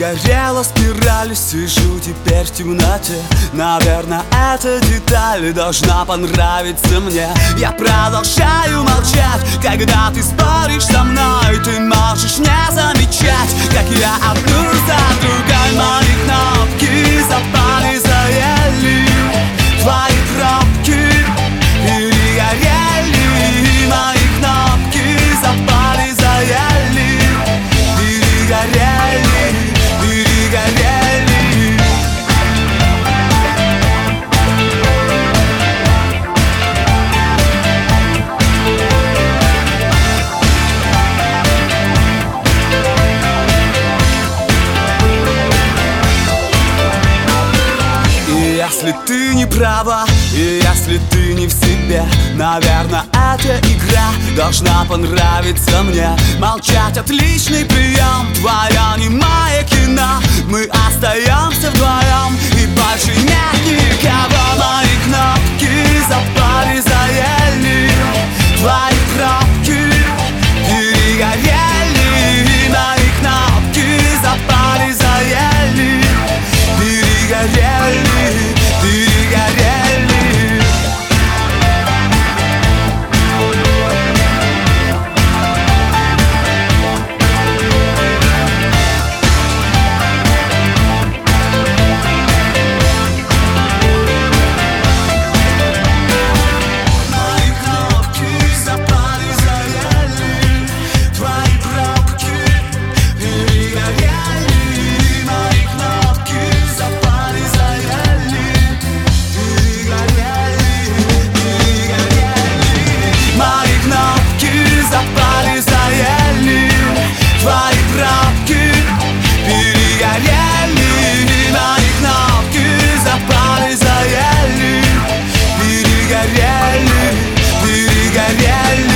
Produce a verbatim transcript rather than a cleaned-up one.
Перегорела спираль, сижу теперь в темноте. Наверное, эта деталь должна понравиться мне. Я продолжаю молчать, когда ты споришь со мной. Ты можешь не замечать, как я одну за другой. Мои кнопки запали, заели, твои кнопки перегорели. Мои кнопки запали, заели, перегорели, перегорели. Если ты не права, и если ты не в себе, наверное, эта игра должна понравиться мне. Молчать — отличный прием, твое немое кино. Мы остаемся вдвоем, и больше нет никого. Мои кнопки запали, заели, твои кнопки перегорели. Мои кнопки запали, заели, перегорели, перегорели. Мои кнопки запали, заели, твои кнопки перегорели. Мои кнопки запали, заели, мои кнопки запали, заели, твои кнопки перегорели. Мои кнопки запали, заели, перегорели, перегорели.